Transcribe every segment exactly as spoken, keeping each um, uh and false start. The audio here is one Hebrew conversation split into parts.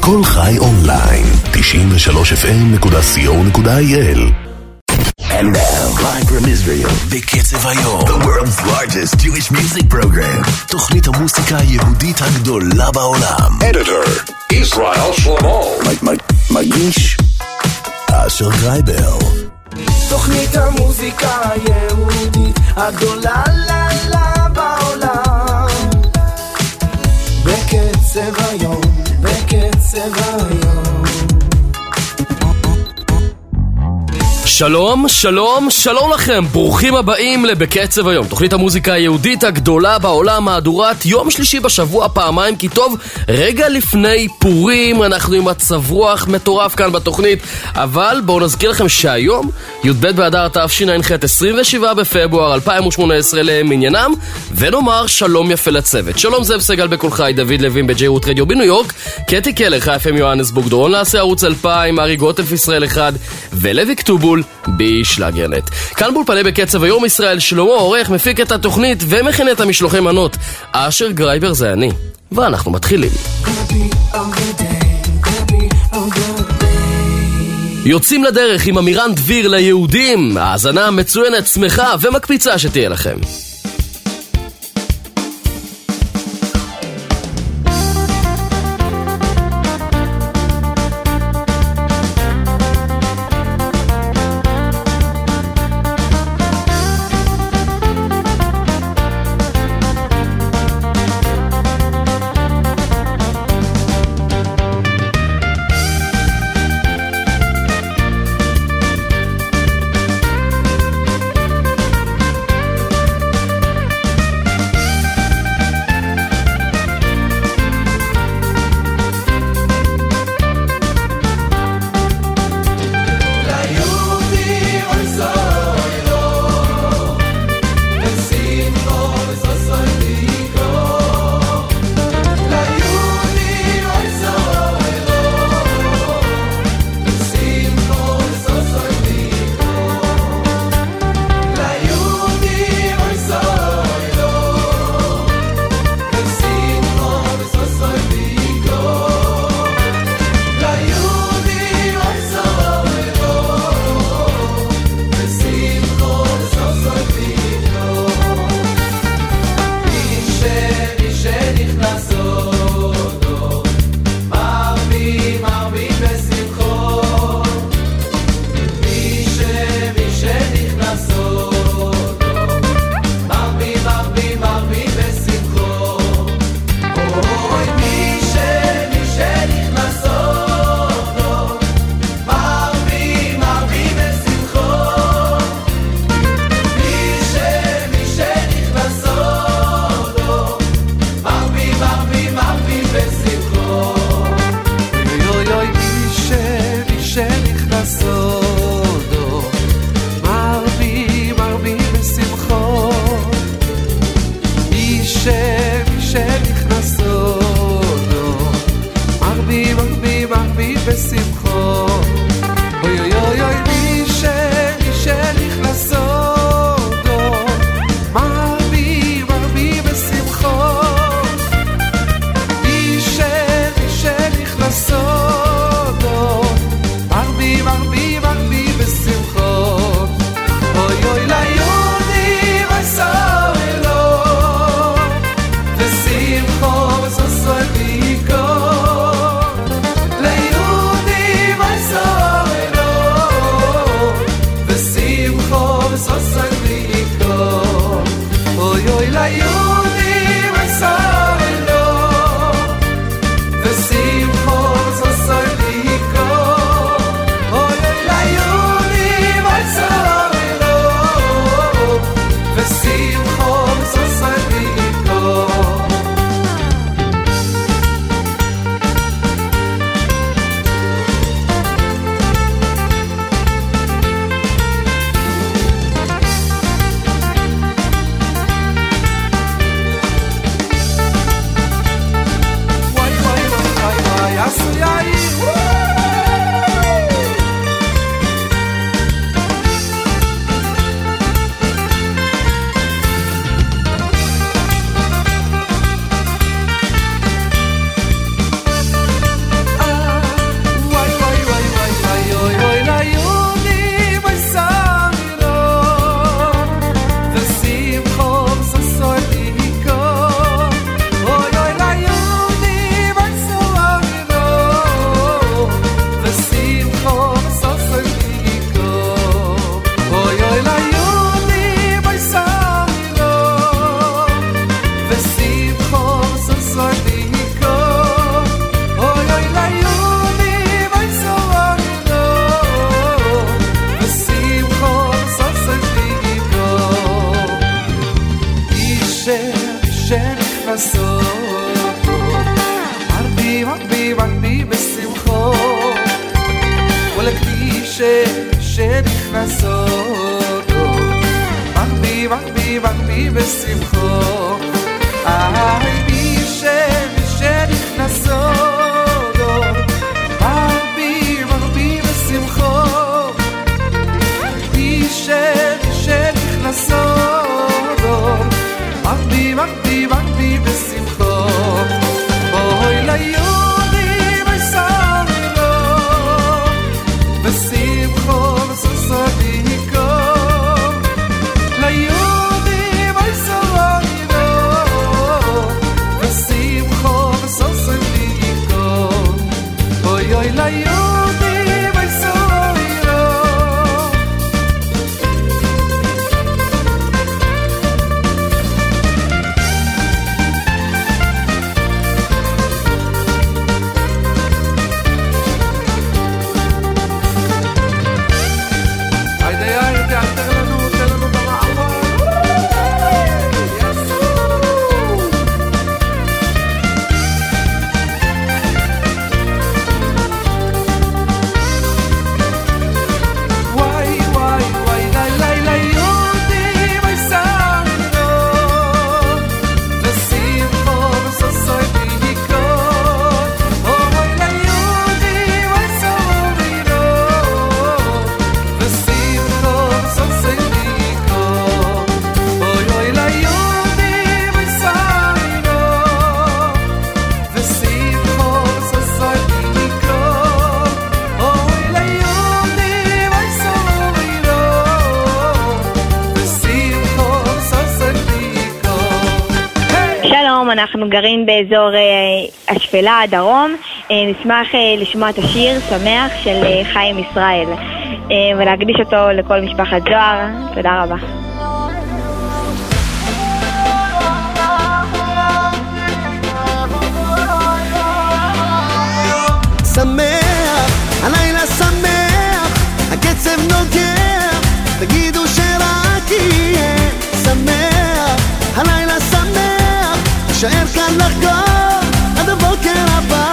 כל חי אונליין, תשעים ושלוש אף אם נקודה סי או נקודה איי אל. And now, live from Israel, בקצב היום, the world's largest Jewish music program, תוכנית המוסיקה היהודית הגדולה בעולם. Editor, Israel Shlomo. מגיש, אשר גרייבר. תוכנית המוזיקה היהודית הגדולה לה בעולם. בקצב היום, בקצב היום. שלום, שלום, שלום לכם, ברוכים הבאים לבקצב היום, תוכנית המוזיקה היהודית הגדולה בעולם, מהדורת יום שלישי בשבוע פעמיים, כי טוב, רגע לפני פורים אנחנו עם מצב רוח מטורף כאן בתוכנית, אבל בואו נזכיר לכם שהיום, י"ב באדר תשע"ח, עשרים ושבעה בפברואר אלפיים ושמונה עשרה למניינם, ונאמר שלום יפה לצוות. שלום זאב סגל בכל חי, דוד לוין בג'יי רוט רדיו בניו יורק, קטי קלר, חי אף אם יוהנסבורג, דורון לעשה ערוץ אלפיים, ארי גוטף ישראל אחד, ולוי כתובול בישלגרנט. כאן באולפני בקצב היום ישראל שלמה, עורך, מפיק את התוכנית ומכין את המשלוחי מנות. אשר גרייבר זה אני, ואנחנו מתחילים. יוצאים לדרך עם אמירן דביר ליהודים. האזנה מצוינת, שמחה ומקפיצה שתהיה לכם. נכנסות מחביא, מחביא, מחביא בשמחו איי בי שנכנסות מחביא, מחביא בשמחו בי שנכנסות מחביא, מחביא, מחביא בשמחו אוי ליהודים הישראלו בשמחו וסוסודיקו ליהודים הישראלו בשמחו וסוסודיקו אוי אוי ליהודים הישראלו אנחנו גרים באזור השפלה הדרום. נשמח לשמוע את השיר שמח של חיים ישראל ולהקדיש אותו לכל משפחת זוהר. תודה רבה. שמח, הלילה שמח, הקצב נוגע, תגידו שרק יהיה שמח, הלילה שמח, נשאר כאן לחגוג עד הבוקר הבא.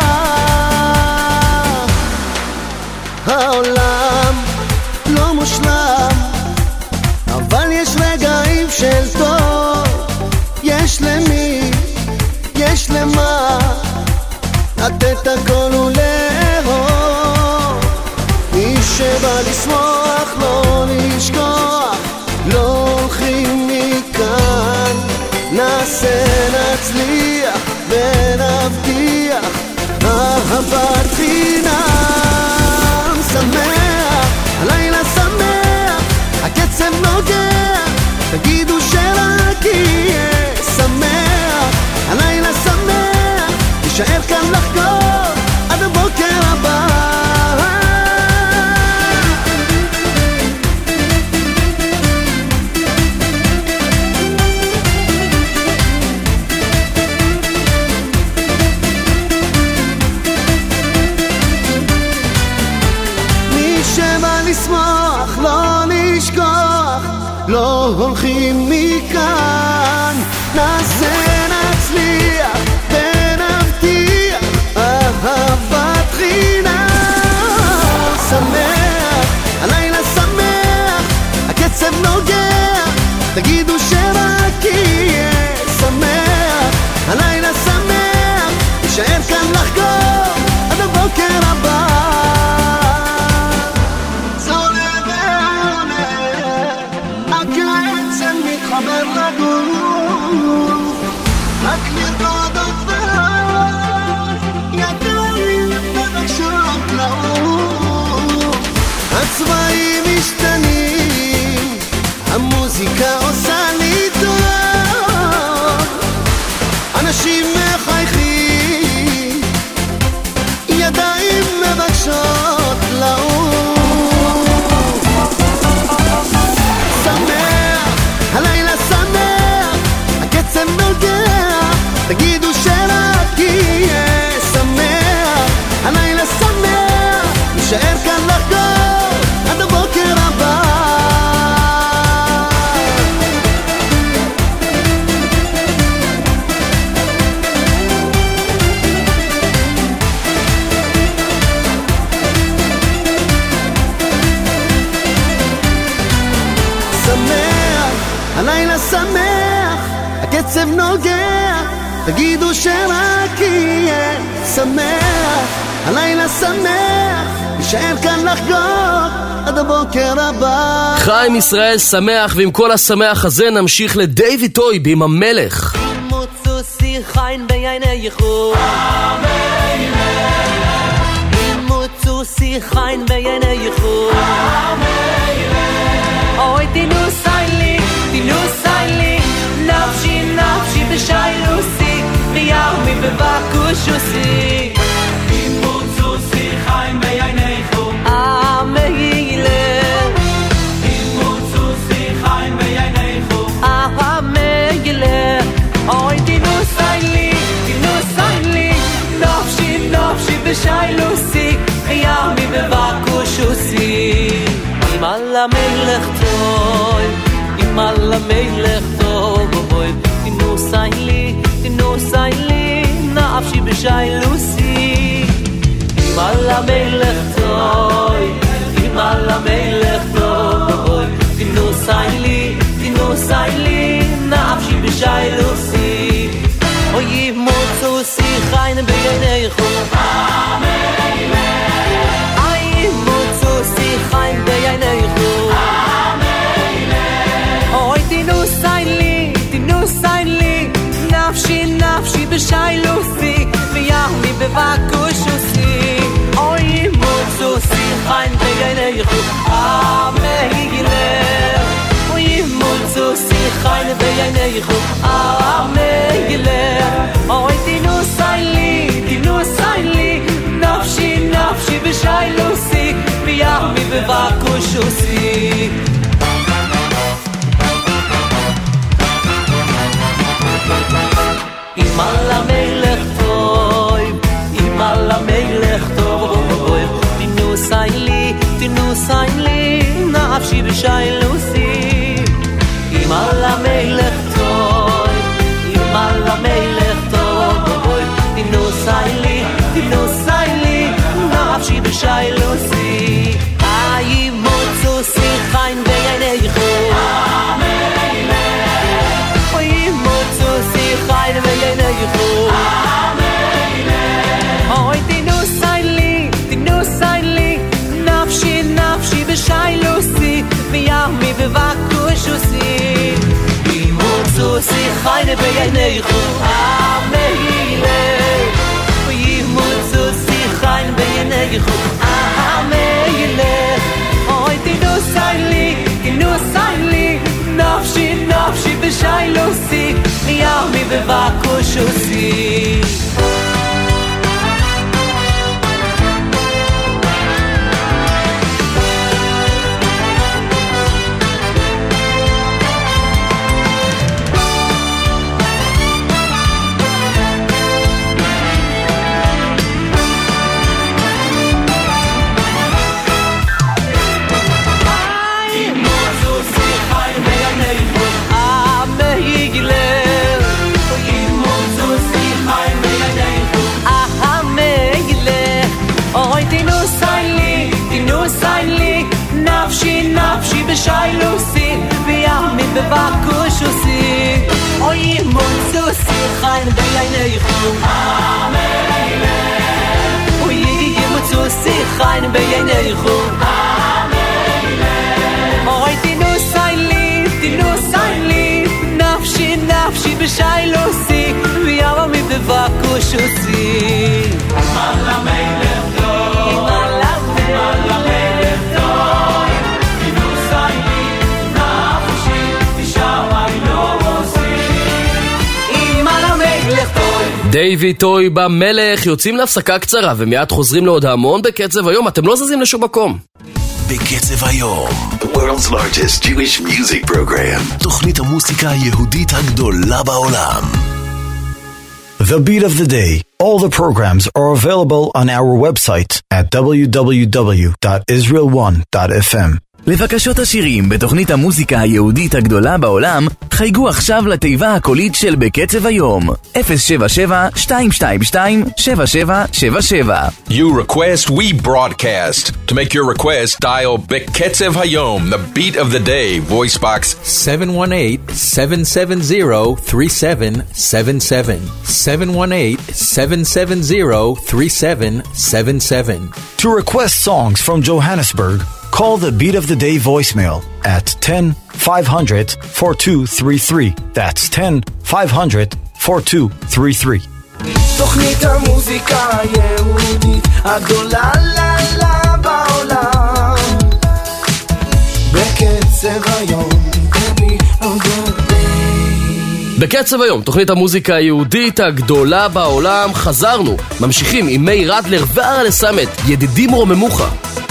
העולם לא מושלם, אבל יש רגעים של טוב, יש למי, יש למה לתת הכל ולאהוב. מי שבא לשמוח לא נשכח, לא הולכים מכאן, נעשה נצליח ונבטיח אהבת חינם. שמח, הלילה שמח, הקצב נוגע, תגידו שרק יהיה שמח, הלילה שמח, נשאר כאן לחגוג עד הבוקר הבא. לשמוח, לא לשכוח, לא הולכים מכאן, נעשה נצליח ונבטיח אהבת חינם. שמח, הלילה שמח, הקצב נוגע, תגידו שרק יהיה שמח, הלילה שמח, נשאר כאן לחגוג עד הבוקר הבא. נוגע, תגידו שרק יהיה שמח, הלילה שמח, נשאר כאן לחגוג עד הבוקר הבא. חיים ישראל שמח, ועם כל השמח הזה נמשיך לדייוויד טויב עם המלך. מוצו שיחיים בעינייכו מוצו שיחיים בעינייכו אוי תינוסי לי, תינוסי לי נפשי נפשי בשיילוסי וירמי בבקושוסי מוצו שיחיים בעינייכו המלך מוצו שיחיים בעינייכו המלך אוי תינוסי לי, תינוסי לי נפשי נפשי בשיילוסי וירמי בבקושוסי אם על המלך טוב, אם על המלך טוב תינוסי לי, תינוסי לי נפשי בשיילוסי אם על המלך טוב, אם על המלך טוב תינוסי לי, תינוסי לי נפשי בשיילוסי אוי מוצו שיחיים בעינייכו המלך אוי מוצו שיחיים בעינייכו המלך אוי תינוסי לי, תינוסי לי נפשי נפשי בשיילוסי וירמי בבקושוסי אוי מוצו שיחיים בעינייכו המלך אוי מוצו שיחיים בעינייכו המלך אוי תינוסי לי, תינוסי לי נפשי נפשי בשיילוסי וירמי בבקושוסי אם על המלך טוב, אם על המלך טוב תינוסי לי, תינוסי לי נפשי בשיילוסי אם על המלך טוב, אם על המלך טוב תינוסי לי, תינוסי לי נפשי בשיילוסי אי מוצו שיחיים בעינייכו המלך אוי מוצו שיחיים בעינייכו המלך אוי תינוסי לי, תינוסי לי נפשי נפשי בשיילוסי וירמי בבקושוסי אי מוצו שיחיים בעינייכו המלך אוי מוצו שיחיים בעינייכו המלך אוי תינוסי לי, תינוסי לי נפשי נפשי בשיילוסי וירמי בבקושוסי נפשי בשיילוסי וירמי בבקושוסי אוי מוצו שיחיים בעינייכו המלך אוי מוצו שיחיים בעינייכו המלך אוי תינוסי לי, תינוסי לי נפשי נפשי בשיילוסי וירמי בבקושוסי על המלך טוב, על המלך טוב דייוויד טויב המלך. יוצאים להפסקה קצרה ומיד חוזרים לעוד המון בקצב היום. אתם לא זזים לשום מקום. בקצב היום, the world's largest Jewish music program, תוכנית המוסיקה היהודית הגדולה בעולם. The Beat of the Day. All the programs are available on our website at w w w dot israel one dot f m. לבקשות השירים בתוכנית המוזיקה היהודית הגדולה בעולם, חייגו עכשיו לתיבה הקולית של בקצב היום, אפס שבע שבע שתיים שתיים שתיים שבע שבע שבע שבע. You request, we broadcast. To make your request, dial Beketzev Hayom, the beat of the day, voice box seven one eight, seven seven zero, three seven seven seven. seven one eight, seven seven zero, three seven seven seven. To request songs from Johannesburg, call the Beat of the Day voicemail at ten five hundred forty-two thirty-three. That's ten five hundred forty-two thirty-three. תוכנית המוזיקה היהודית הגדולה לה לה בעולם בקצב היום. בקצב היום, תוכנית המוזיקה היהודית הגדולה בעולם. חזרנו, ממשיכים עם מאיר אדלר והרלה סמט, ידידים רוממוכה.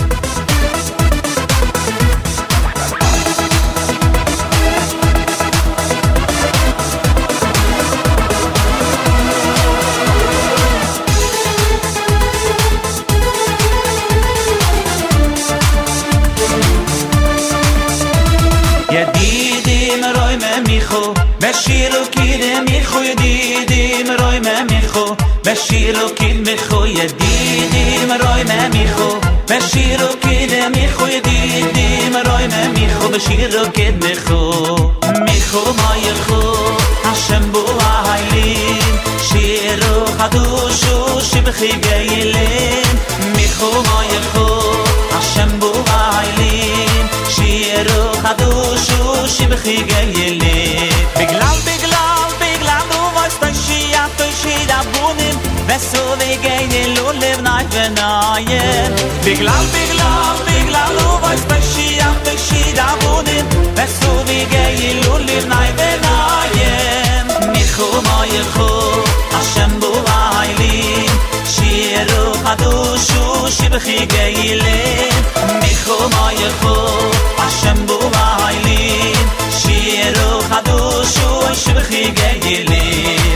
Beshiro kid micho yedidim roy me micho Beshiro kid micho yedidim roy me micho Beshiro kid micho yedidim roy me micho Beshiro kid micho micho mayecho Hashem bu ha'ilin shiro chadushu shibchi geilim micho mayecho Hashem bu ha'ilin shiro chadushu shibchi geilim Biglam, biglam, biglam, du weißt, dass sie ab durch sie da wohnen, weißt du, wie gehen die Lulev nahe vernahen. Biglam, biglam, biglam, du weißt, dass sie ab durch sie da wohnen, weißt du, wie gehen die Lulev nahe vernahen. Micho, moyecho, Hashem bu ha'ilin, shiru chadushu, shibchi geilim. Micho, moyecho, Hashem bu ha'ilin, shiru chadushu, shibchi geilim.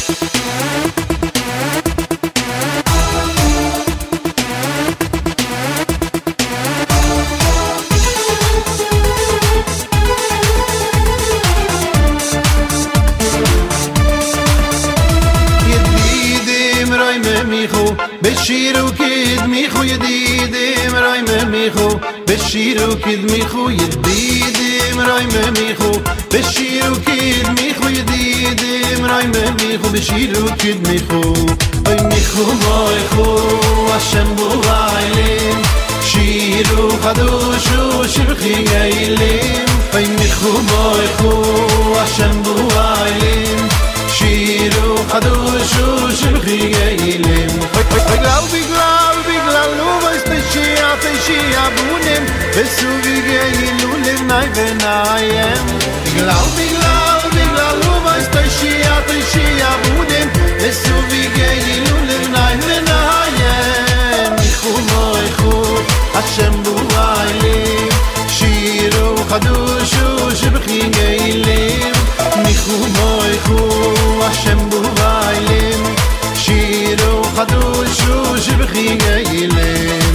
Yedidim roy me micho, beshiru kid micho yedidim roy me micho, beshiru kid micho yedidim roy me micho, beshiru kid micho yedidim roy me micho, beshiru kid micho, oy micho moicho, Hashem bu ha'ilin, shiru chadushu shibchi geilim, oy micho moicho, Hashem bu ha'ilin, shiru chadushu shibchi geilim. Biglau, biglau, biglau, nu weißt nicht, shia, shia, bunim, besu vigeilu livnai venayem. Biglau, biglau, biglau, nu weißt nicht, shia, shia, bunim, besu vigeilu livnai venayem. Michu moichu, Hashem bu ha'ilin, shiru chadushu shibchi geilim. Michu moichu, Hashem bu ha'ilin, shiru chadushu shibchi geilim.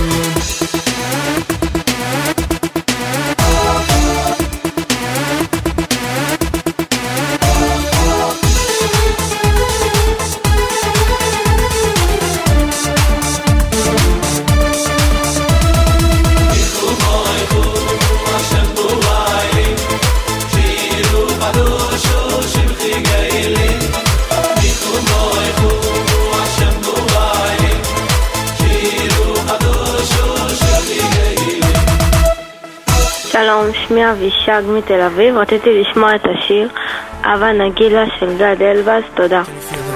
שלום, שמי אבישג מתל אביב, רציתי לשמוע את השיר אבא נגילה של גד אלבז, תודה.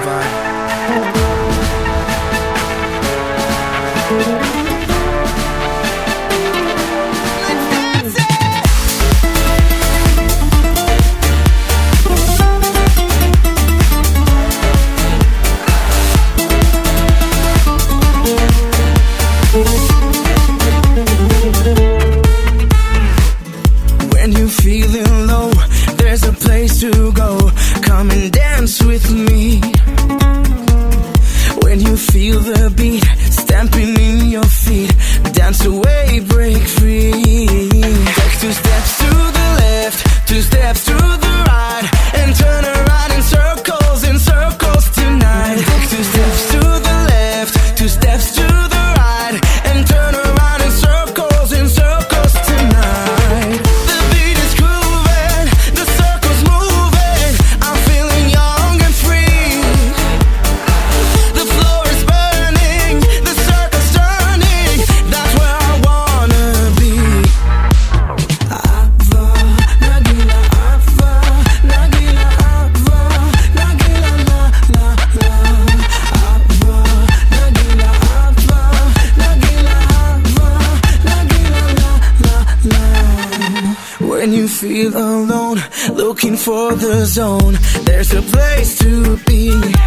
To go, come and dance with me. When you feel the beat stamping in your feet, dance away, break free. feel alone, looking for the zone. There's a place to be.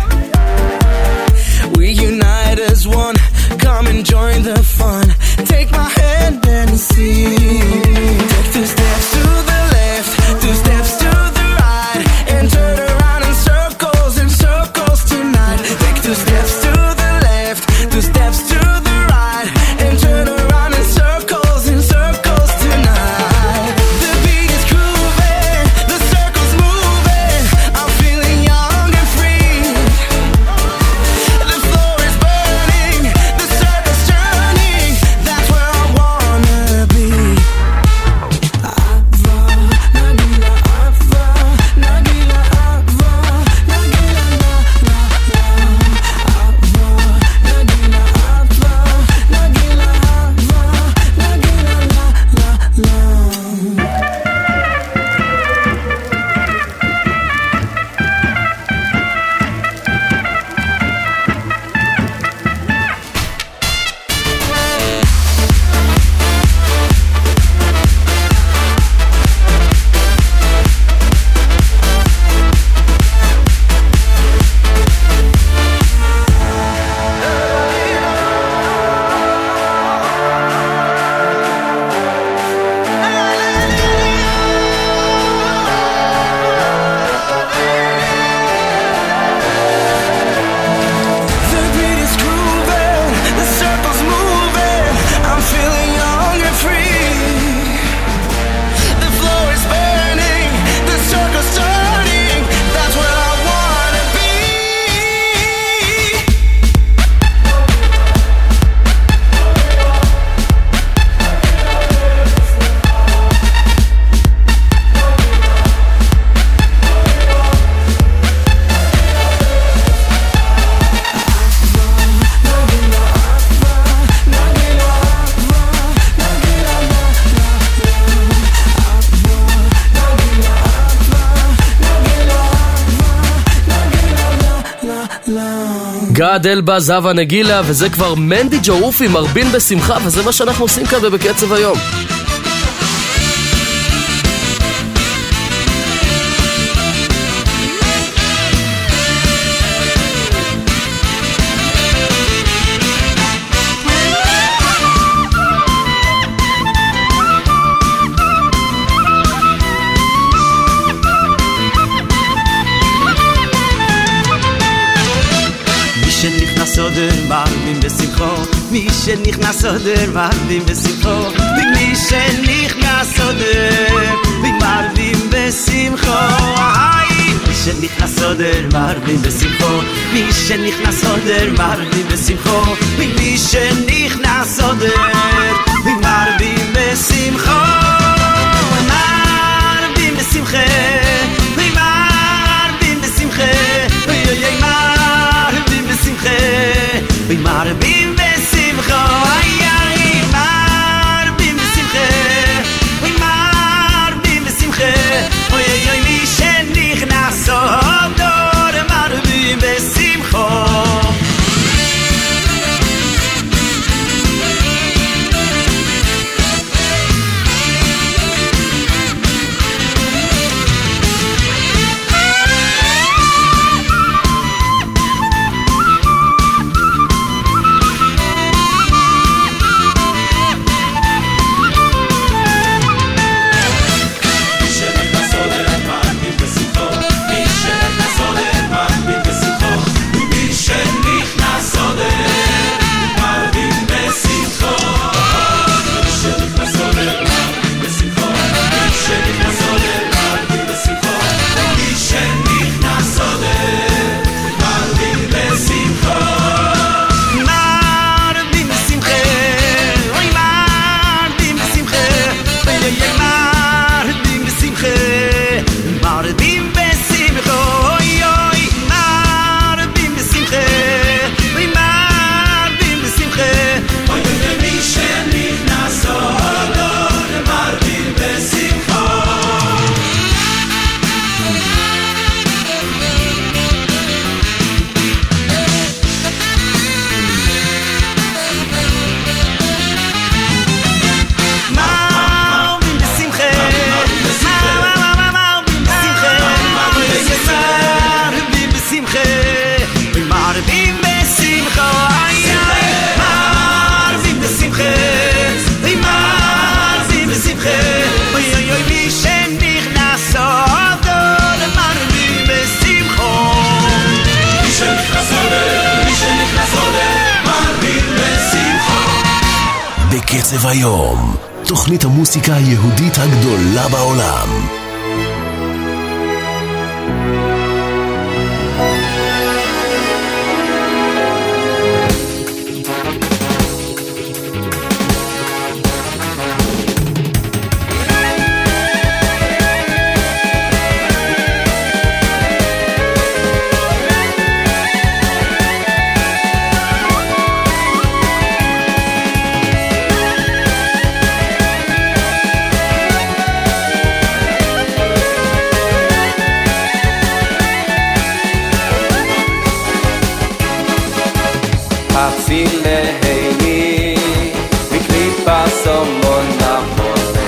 We unite as one. Come and join the fun. Take my hand and see. Take two steps to the left, two steps to the right, and turn around in circles, in circles tonight. Take two steps to the left, two steps to the right, and turn around in circles, in circles tonight. The beat is grooving, the circle's moving. I'm feeling young and free. The floor is burning, the circle's turning. That's where I wanna be. Ava, Nagila, Ava, Nagila, Ava, Nagila, la, la, la. Ava, Nagila, Ava, Nagila, Ava, Nagila, la, la, la. The beat is grooving, the circle's moving. I'm feeling young and free. The floor is burning, the circle's turning. That's where I wanna be. גד אלבה, זהבה נגילה, וזה כבר מנדי ג'רופי, מרבין בשמחה, וזה מה שאנחנו עושים כאן בקצב היום. מרבים בשמחו, מי שנכנס אודר מרבים בשמחו, ומי שנכנס אודר מרבים בשמחו, מי שנכנס אודר מרבים בשמחו, מי שנכנס אודר מרבים בשמחו, ומי שנכנס אודר מרבים בשמחו, מרבים בשמחה, מרבים בשמחה, מרבים בשמחה, מרבים בשמחה, מרבים בשמחה, מרבים בשמחה, אוי אוי מי שנכנס אודר מרבים בשמחה. בקצב היום, תוכנית המוסיקה היהודית הגדולה בעולם. הצילני מקליפה סומון נמונה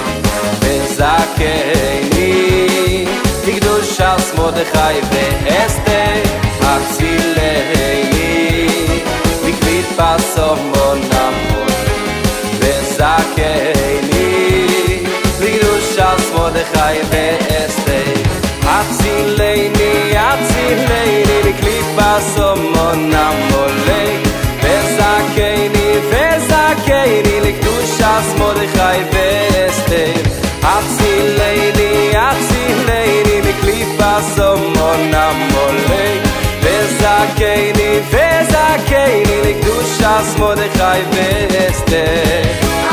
וזכני לקדוש אס מרדכי ואסתר. הצילני מקליפה סומון נמונה וזכני לקדוש אס מרדכי ואסתר. הצילני הצילני מקליפה סומון נמונה וזכני וזכני לקדושת מרדכי ואסתר. הצילני הצילני מקליפה סומון המולך וזכני וזכני לקדושת מרדכי ואסתר.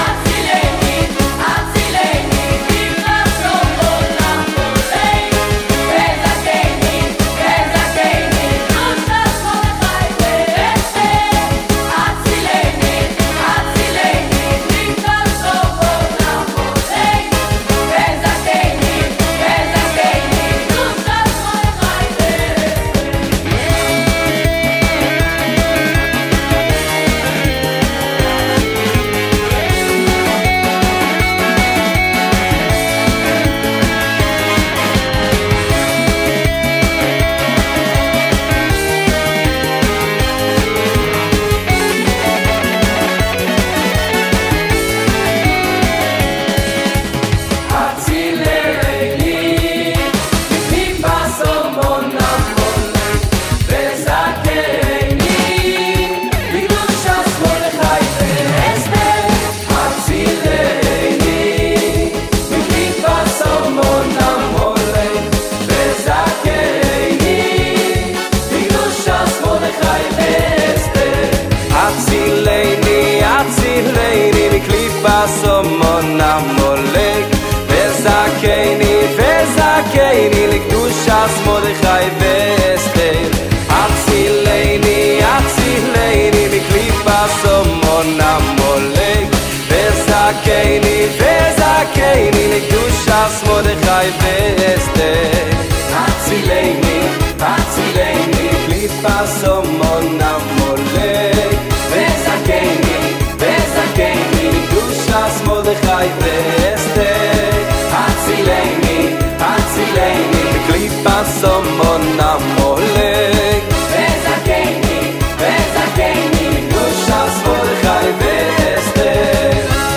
סומון המולך וזכני וזכני לקדושת מרדכי ואסתר. הצילני הצילני מקליפה סומון המולך וזכני וזכני לקדושת מרדכי ואסתר. הצילני הצילני מקליפה סומון המולך וזכני וזכני לקדושת מרדכי ואסתר. הצילני הצילני מקליפה סומון המולך וזכני וזכני לקדושת מרדכי ואסתר.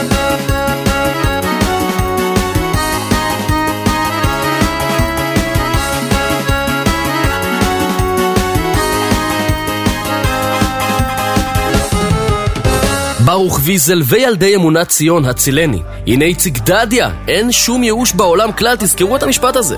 ברוך ויזל וילדי אמונת ציון הצילני. הנה איציק דדיה, אין שום ייאוש בעולם כלל, תזכרו את המשפט הזה.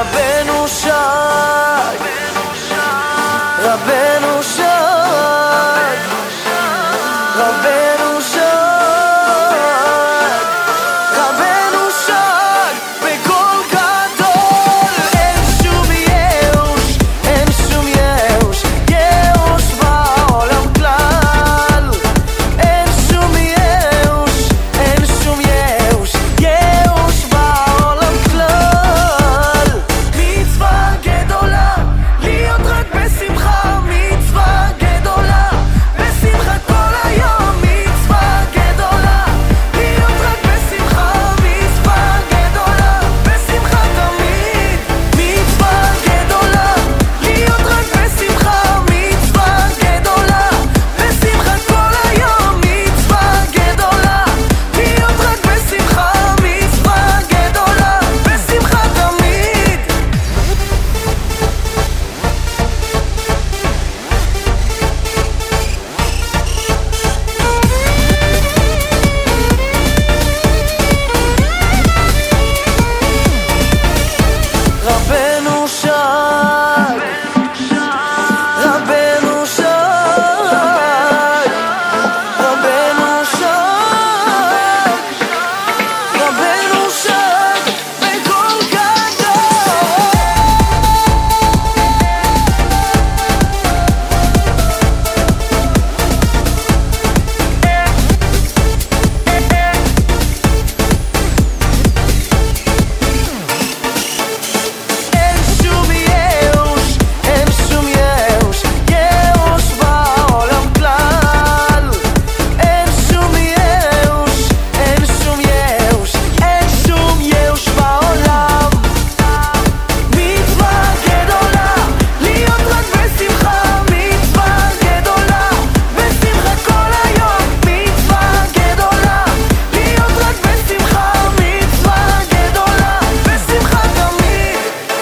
רבנו שי, רבנו שי, רבנו שי, רבנו שי, בקול גדול. אין שום ייאוש, אין שום ייאוש, ייאוש בעולם כלל. אין שום ייאוש, אין שום ייאוש, ייאוש בעולם כלל. מצווה גדולה, להיות רק בשמחה, מצווה גדולה, בשמחה כל היום. מצווה גדולה, להיות רק בשמחה, מצווה גדולה, בשמחה תמיד. מצווה גדולה, להיות רק בשמחה, מצווה גדולה, בשמחה כל היום. מצווה גדולה, להיות רק בשמחה, מצווה גדולה, בשמחה תמיד. רבנו שי, רבנו שי, רבנו שי, רבנו שי, בקול גדול. אין שום ייאוש, אין שום ייאוש, ייאוש בעולם כלל. אין שום ייאוש, אין שום ייאוש, אין שום ייאוש בעולם. מצווה גדולה, להיות רק בשמחה, מצווה גדולה, בשמחה כל היום. מצווה גדולה, להיות רק בשמחה, מצווה גדולה, בשמחה תמיד.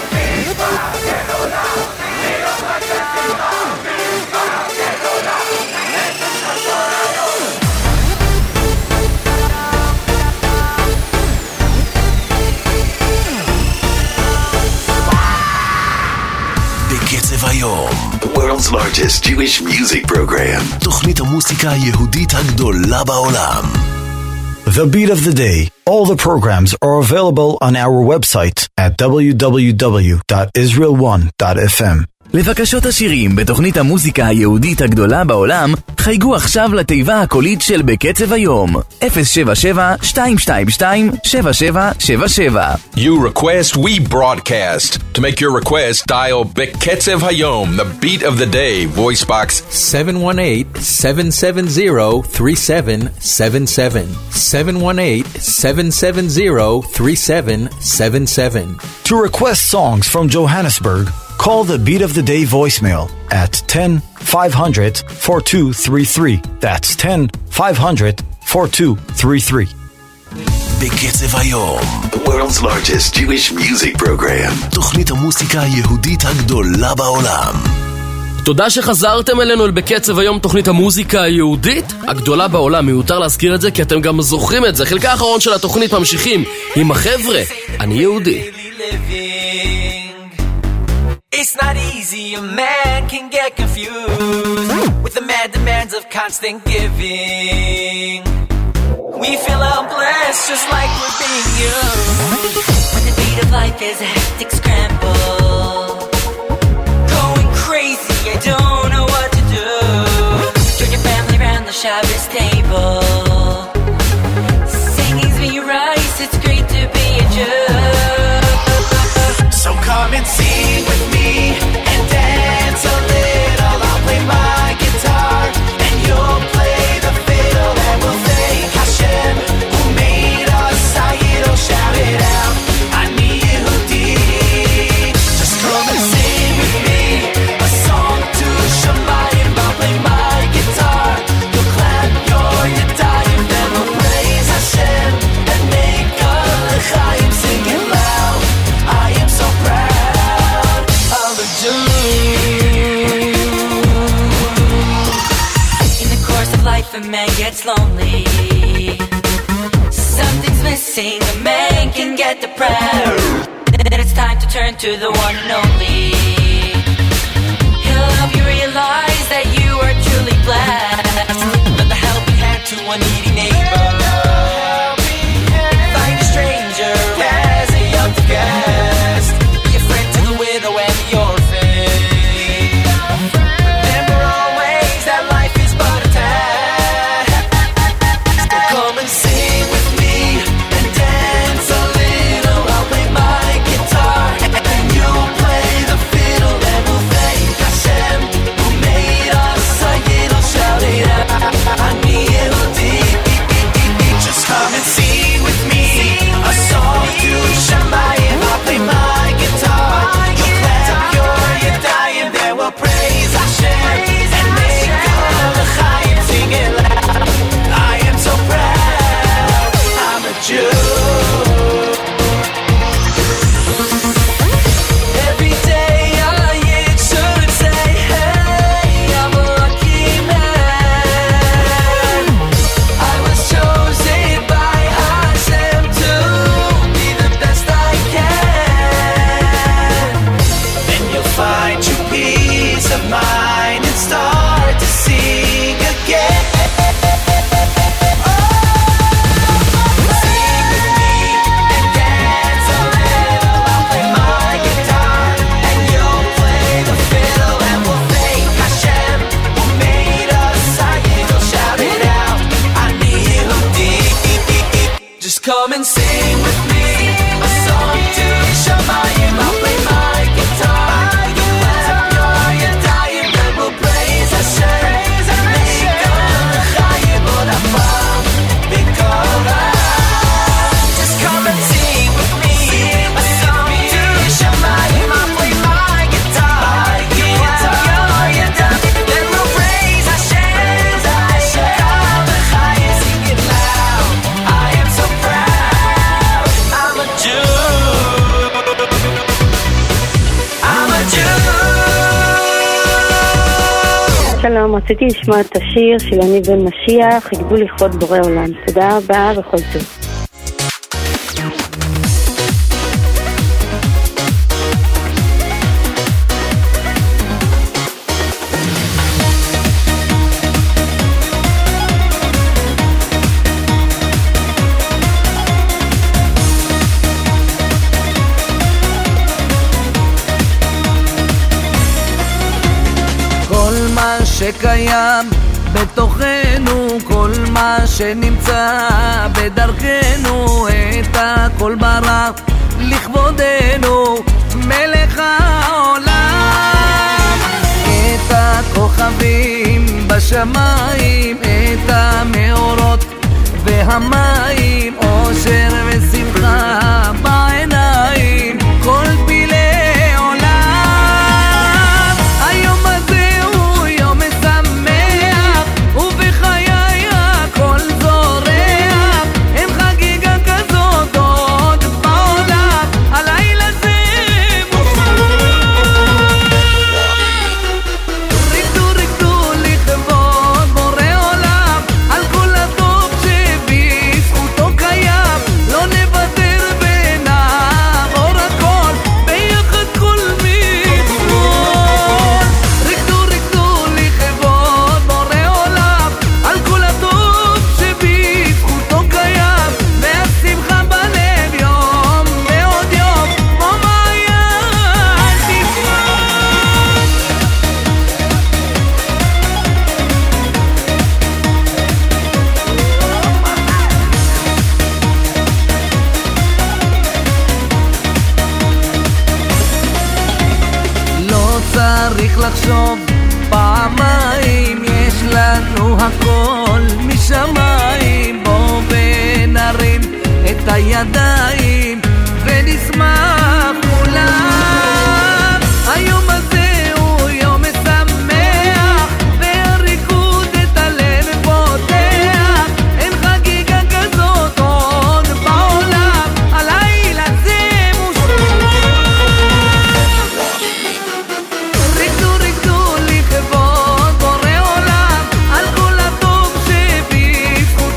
בקצב היום, the world's largest Jewish music program, תוכנית המוסיקה היהודית הגדולה בעולם. The Beat of the Day. All the programs are available on our website at w w w dot israel one dot f m. לבקשות השירים בתוכנית המוזיקה היהודית הגדולה בעולם, חייגו עכשיו לתיבה הקולית של בקצב היום, אפס שבע שבע שתיים שתיים שתיים שבע שבע שבע שבע. You request, we broadcast. To make your request, dial Beketzev Hayom, the beat of the day, voice box seven one eight, seven seven zero, three seven seven seven. seven one eight, seven seven zero, three seven seven seven. To request songs from Johannesburg, call the Beat of the Day voicemail at ten five hundred forty-two thirty-three. That's ten five hundred forty-two thirty-three. בקצב היום, the world's largest Jewish music program, תוכנית המוסיקה היהודית הגדולה בעולם. תודה שחזרתם אלינו אל בקצב היום, תוכנית המוזיקה היהודית הגדולה בעולם. מיותר להזכיר את זה כי אתם גם זוכרים את זה. חלקה האחרון של התוכנית ממשיכים עם החבר'ה, אני יהודי. It's not easy, a man can get confused with the mad demands of constant giving. We feel blessed just like we're being used. When the beat of life is a hectic scramble, going crazy, I don't know what to do. Join your family around the Shabbos table. Singing's me rice, it's great to be a Jew. So come and sing with me and dance a little. I'll play my guitar and you'll play the fiddle, and we'll thank Hashem who made us. Sayid'll shout it out, Ani Yehudi. Just come and sing with me a song to Shamayim. I'll play my guitar, you'll clap your yadayim, then we'll praise Hashem and make a l'chaim. Sing it loud, I am so proud of a Jew. In the course of life, a man gets lonely. Something's missing, a man can get depressed. then it's time to turn to the one and only. He'll help you realize that you are truly blessed. Lend a helping hand to a needy neighbor. Find a stranger as a young guest. Be a friend to the widow and the orphan. Remember always that life is but a test. So come and sing with me and dance a little. I'll play my guitar and you'll play the fiddle, and we'll thank Hashem who made us a little. Shout it out, Ani Yehudi. Just come and sing with me a song to Shamayim. I'll play my guitar, you'll clap your yadayim, then we'll praise Hashem and make all the chayim. Sing it loud, I am so proud, I'm a Jew. Every day a yid should say, hey, I'm a lucky man. I was chosen by Hashem to be the best I can. Then you'll find true peace of mind and start to sing again. Sing with me and dance a little. I'll play my guitar and you'll play the fiddle, and we'll thank Hashem who made us. I'll shout it out, Ani Yehudi. Just come and sing with me a song to Shamayim. I'll play my guitar, you clap your yadayim, then we'll praise Hashem and make all the chayim on a farm b'korah. Just come and sing with me a song to Shamayim. I'll play my guitar, you clap your yadayim, then we'll praise Hashem and make all the chayim. Sing it loud, I am so proud, I'm a Jew. I'm a Jew. שלום, רציתי לשמוע את השיר של אני בן משיח, חיגבו לכבוד בורא עולם. תודה רבה וכל טוב. כל מה שקיים בתוכנו, כל מה שנמצא בדרכנו, את הכל ברא לכבודנו, מלך העולם. את הכוכבים בשמיים, את המאורות והמים, אושר ושמחה בעיניים, כל פילי עולם. היום הזה הוא יום משמח, ובחיי הכל זורח, אין חגיגה כזאת עוד בעולם, הלילה זה ריקדו ריקדו לכבוד בורא עולם, על כל הטוב שבזכותו קיים, לא נוותר ונעבור הכל, ביחד כל מצוות. ריקדו ריקדו לכבוד בורא עולם, על כל הטוב שבזכותו קיים, והשמחה בלב יום ועוד יום, כמו מעיין תפרח. לא צריך לחשוב פעמיים, יש לנו הכל משמיים. בוא ונרים את הידיים ונשמח כולם. היום הזה הוא יום משמח, והריקוד את הלב פותח, אין חגיגה כזאת עוד בעולם, הלילה זה מושלם. ריקדו ריקדו לכבוד בורא עולם, על כל הטוב שבזכותו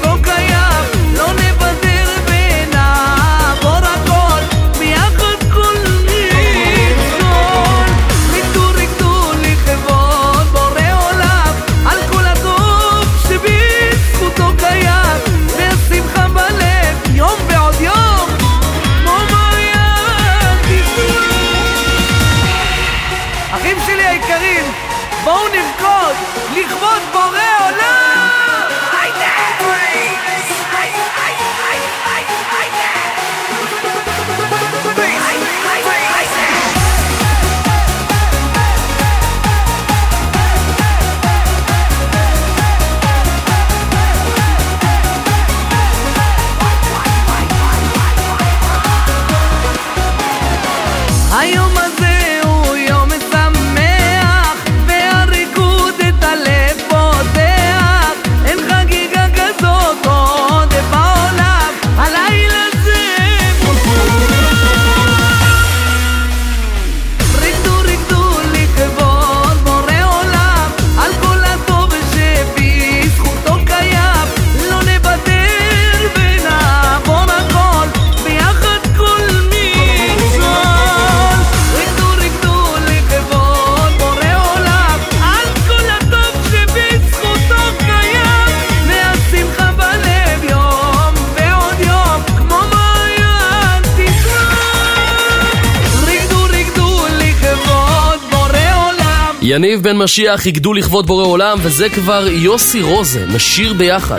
יניב בן משיח, יגדו לכבוד בורא עולם, וזה כבר יוסי רוזה, נשיר ביחד.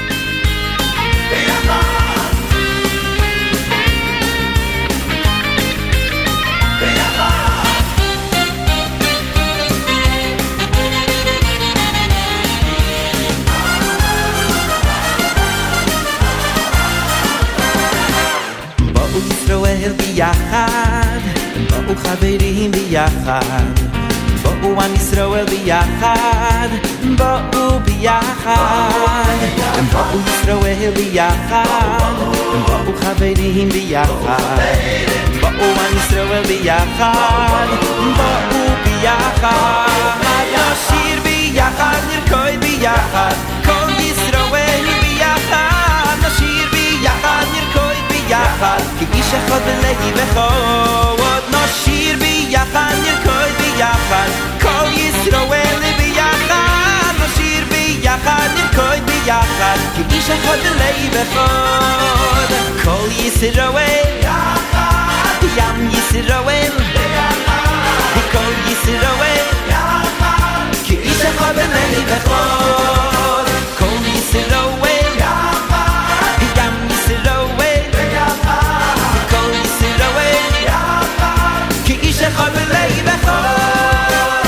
בואו ישראל ביחד, בואו חברים ביחד, בואו עם ישראל ביחד, בואו ביחד, בואו ישראל ביחד, בואו חברים ביחד, בואו עם ישראל ביחד, בואו ביחד, נשיר ביחד, נרקוד ביחד, כל ישראל ביחד, נשיר ביחד, נרקוד ביחד, כאיש אחד בלב אחד, נשיר ביחד, נרקוד ביחד, כל ישראל ביחד, נשיר ביחד, נרקוד ביחד, כאיש אחד בלב אחד, כל ישראל ביחד, ים ישראל ביחד, כל ישראל ביחד, כאיש אחד בלב אחד, כל ישראל ביחד, ים ישראל ביחד, כל ישראל ביחד, כאיש אחד בלב אחד.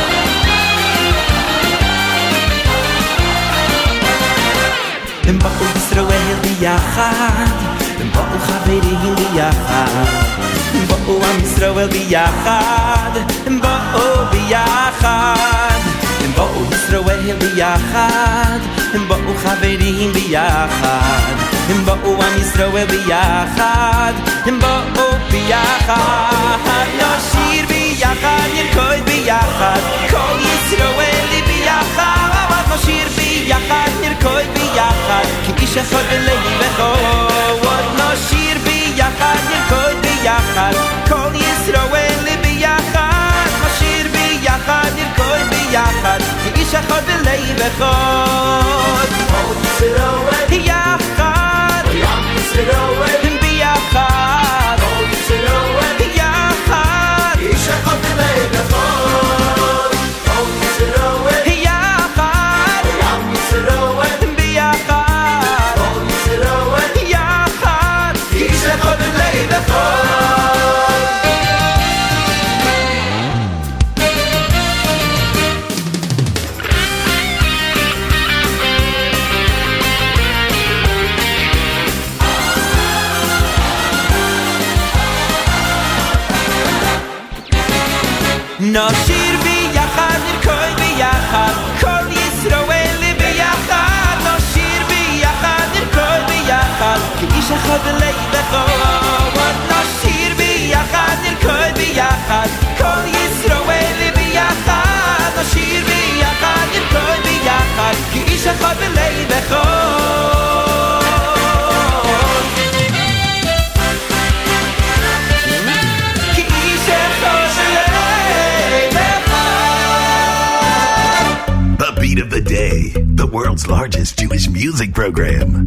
הם באו ישראל ביחד, הם באו חברים ביחד, הם באו עם ישראל ביחד, הם באו ביחד, הם באו ישראל ביחד, הם באו חברים ביחד, הם באו עם ישראל ביחד, הם באו ביחד, נשיר ביחד, נרקוד ביחד, כל ישראל ביחד, נשיר ביחד, נרקוד ביחד, כאיש אחד בלב אחד, נשיר ביחד, נרקוד ביחד, כל ישראל ביחד, נשיר ביחד, נרקוד ביחד, כאיש אחד בלב אחד, יחד, ביחד, יחד, כאיש אחד בלב אחד, יחד, ביחד, יחד, כאיש אחד בלב אחד. נשיר ביחד, נרקוד ביחד, כל ישראל ביחד, נשיר ביחד, נרקוד ביחד, כאיש אחד בלב אחד, נשיר ביחד, נרקוד ביחד, כל ישראל ביחד, נשיר ביחד, נרקוד ביחד, כאיש אחד בלב אחד. Beat of the Day, the world's largest Jewish music program.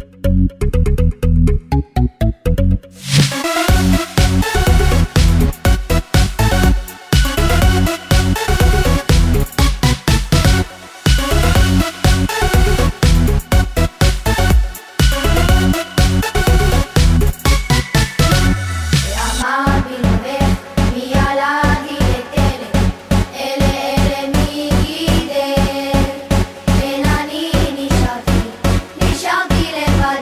נשארתי לבד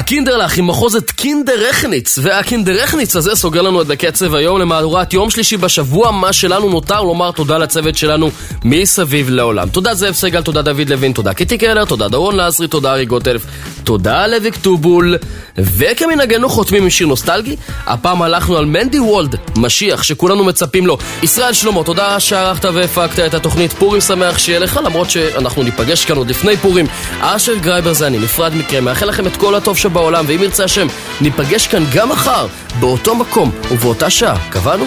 הקינדרלך עם מחוזת קינדרחניץ, והקינדרחניץ הזה סוגר לנו את בקצב היום למהדורת יום שלישי בשבוע. מה שלנו נותר לומר תודה לצוות שלנו מסביב לעולם. תודה זאב סגל, תודה דוד לוין, תודה קיטי קלר, תודה דורון לעזרי, תודה ארי גוטלף, תודה לוי כתובול. וכמנהגנו חותמים עם שיר נוסטלגי. הפעם הלכנו על מנדי וולד, משיח, שכולנו מצפים לו. ישראל שלמה, תודה שערכת והפקת את התוכנית. פורים שמח שיהיה לך, למרות שאנחנו ניפגש כאן עוד לפני פורים. אשר גרייבר זה אני, נפרד מכם, מאחל לכם את כל הטוב שבעולם, ואם ירצה השם, ניפגש כאן גם מחר, באותו מקום ובאותה שעה. קבענו?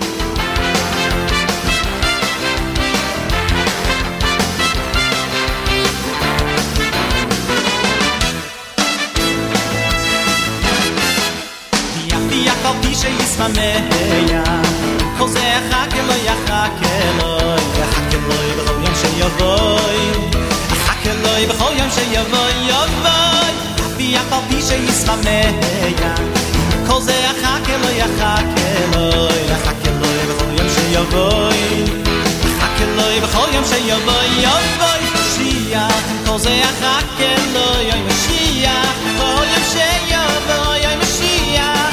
ישממיה כל זה יחכה לו יחכה לו יחכה לו בכל יום שיבואי יחכה לו בכל יום שיבואי יבואי ויח על פי שישממיה כל זה יחכה לו יחכה לו יחכה לו בכל יום שיבואי יחכה לו בכל יום שיבואי יבואי משיח כל זה יחכה לו יום משיח בכל יום שיבואי יום משיח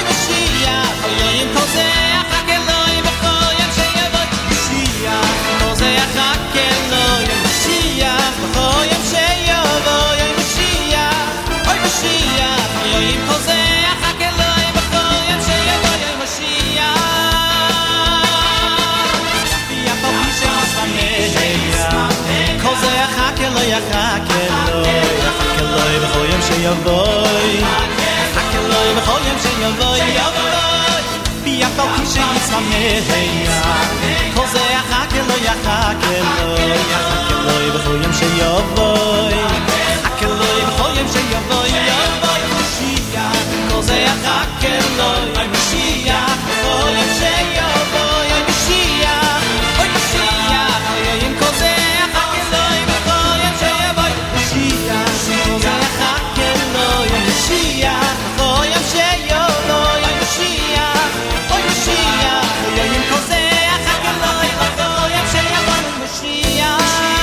כל זה יחכה לו בכל יום שיבוא משיח כל זה יחכה לו יום משיח בכל יום שיבוא יום משיח אוי משיח אלוהים כל זה יחכה לו בכל יום שיבוא יום משיח ויפה פי שישמח כל זה יחכה לו יחכה לו יחכה לו בכל יום שיבוא יחכה לו בכל יום שיבוא יבוא יפה פי שישמח כל זה יחכה לו יחכה לו יחכה לו בכל יום שיבוא יחכה לו בכל יום שיבוא יבוא משיח כל זה יחכה לו יום משיח בכל יום שיבוא יום משיח אוי משיח אלוהים כל זה יחכה לו בכל יום שיבוא משיח כל זה יחכה לו יום משיח בכל יום שיבוא יום משיח אוי משיח אלוהים כל זה יחכה לו בכל יום שיבוא משיח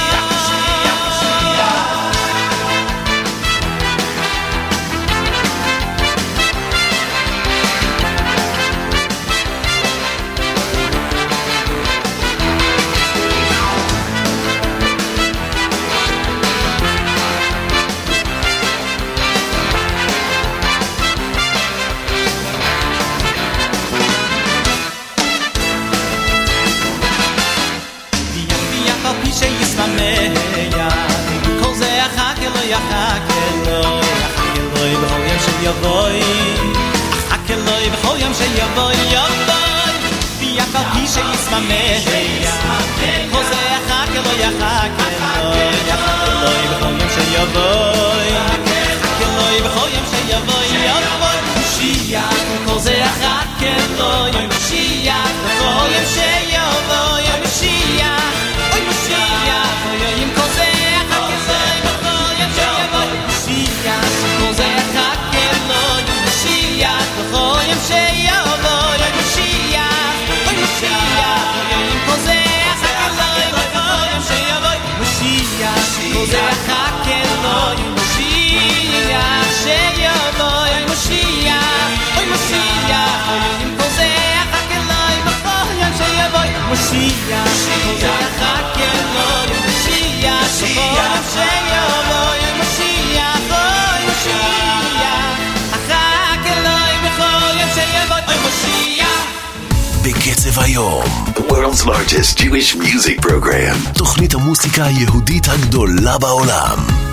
כל זה יחכה לו יחכה לו יחכה לו בכל יום שיבוא יחכה לו בכל יום שיבוא יבוא ויח על פי שישמח כל זה יחכה לו יחכה לו יחכה לו בכל יום שיבוא יחכה לו בכל יום שיבוא יבוא משיח כל זה יחכה לו יום משיח בכל יום שיבוא יום משיח אוי משיח אלוהים כל זה יחכה לו בכל יום שיבוא משיח כל זה יחכה לו יום משיח בכל יום שיבוא יום משיח אוי משיח אלוהים כל זה יחכה לו בכל יום שיבוא משיח כל זה יחכה לו יום משיח שיבוא יום משיח אוי משיח אלוהים כל זה יחכה לו בכל יום שיבוא משיח כל זה יחכה לו יום משיח בכל יום שיבוא יום משיח אוי משיח יחכה לו בכל יום שיבוא יום משיח בקצב היום, the world's largest Jewish music program, תוכנית המוסיקה היהודית הגדולה בעולם.